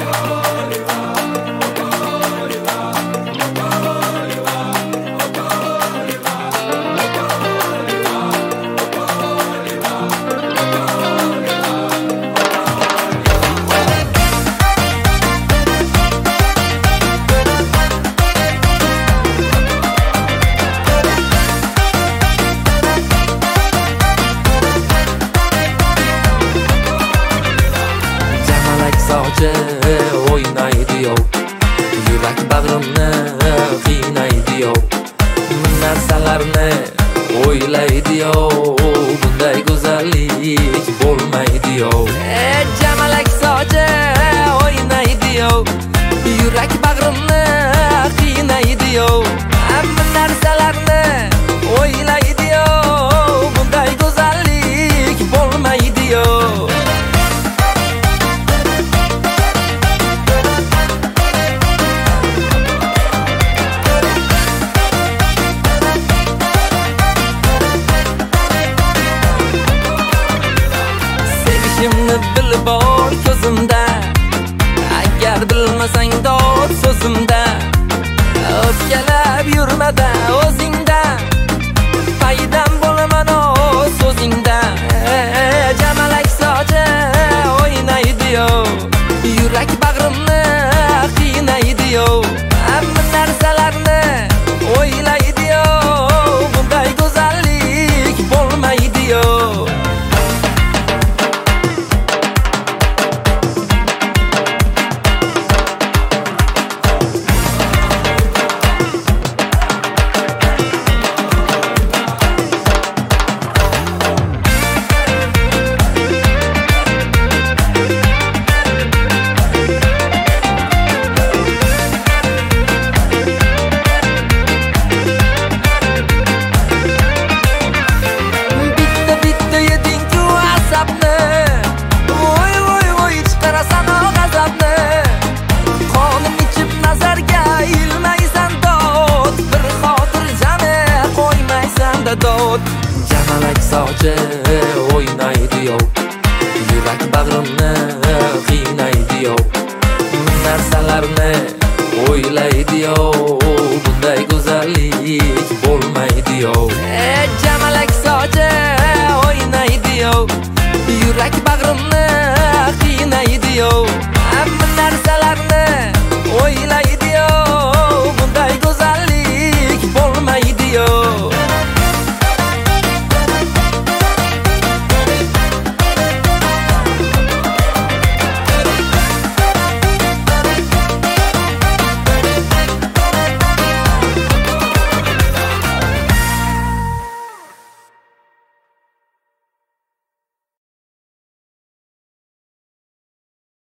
o'ynaydi-yov, yurak bag'rimni qiynaydi-yov, narsalarni o'ylaydi-yov, bunday go'zallik bo'lmaydi-yov. Jamalak sochi o'ynaydi-yov, yurak bag'rimni qiynaydi-yov, hamma narsalarni o'ylaydi-yov, bunday go'zallik bo'lmaydi-yov. Sevishimni bilib ol ko'zimda, agar bilmasang dod so'zimda, o'pkalab yurmada o'zingda, paydam bo'laman o'z so'zingda. Jamalak sochi o'ynaydi-yov, yurak bag'rimni qiynaydi-yov, hamma narsalarni o'ylaydi-yov, bunday go'zallik bo'lmaydi-yov. Jamalak sochi o'ynaydi-yov, yurak bag'rimni qiynaydi-yov, narsalarni